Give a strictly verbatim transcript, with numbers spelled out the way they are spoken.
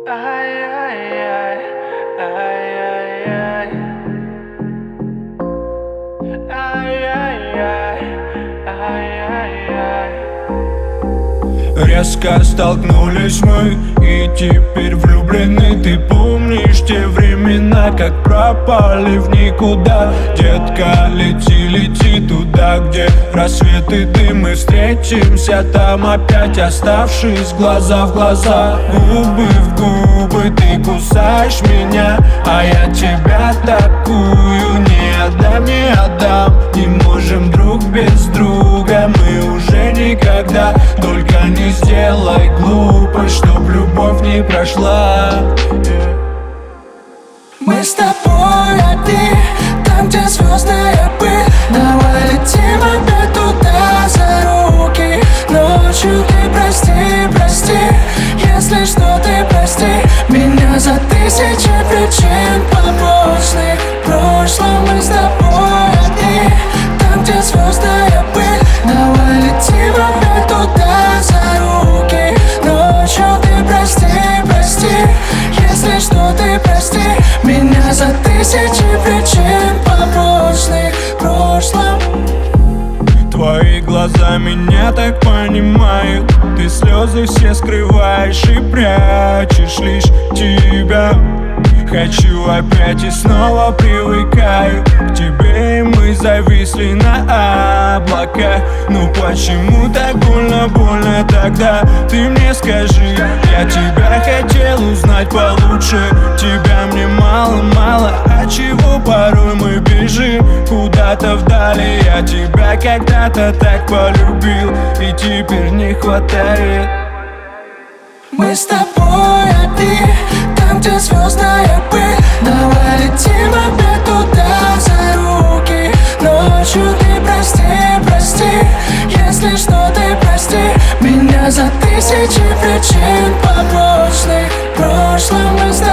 Ай-яй-яй, ай-яй-яй, ай-яй-яй, ай-яй-яй. Резко столкнулись мы, и теперь влюблены. Ты помнишь те времена, как пропали в никуда? Детка, лети, лети туда, где рассвет и дым. Мы встретимся там опять, оставшись глаза в глаза. Губы в губы, ты кусаешь меня, а я тебя такую не отдам, не отдам. Не можем друг без друга, мы уже никогда. Только не сделай глупость, чтоб любовь не прошла. Мы с тобой одни, там, где звездная пыль. Давай летим опять туда за руки. Ночью ты прости, прости, если что ты прости меня за тысячи причин побочных. В прошлом мы с тобой одни, там, где звездная пыль. Давай летим опять туда за руки. Ночью ты прости, прости, если что ты прости меня за тысячи причин побочных в прошлом. Твои глаза меня так понимают. Ты слезы все скрываешь и прячешь лишь тебя. Хочу опять и снова привыкаю к тебе, и мы зависли на облаках. Ну почему так больно, больно тогда? Ты мне скажи, я тебя хотел узнать получше. Тебя мне мало, мало, а чего порой мы бежим куда-то вдали? Я тебя когда-то так полюбил, и теперь не хватает. Мы с тобой одни, там, где звездная пыль. Давай летим опять туда за руки. Ночью ты прости, прости, если что ты прости меня за тысячи причин побочных. В прошлом мы с тобой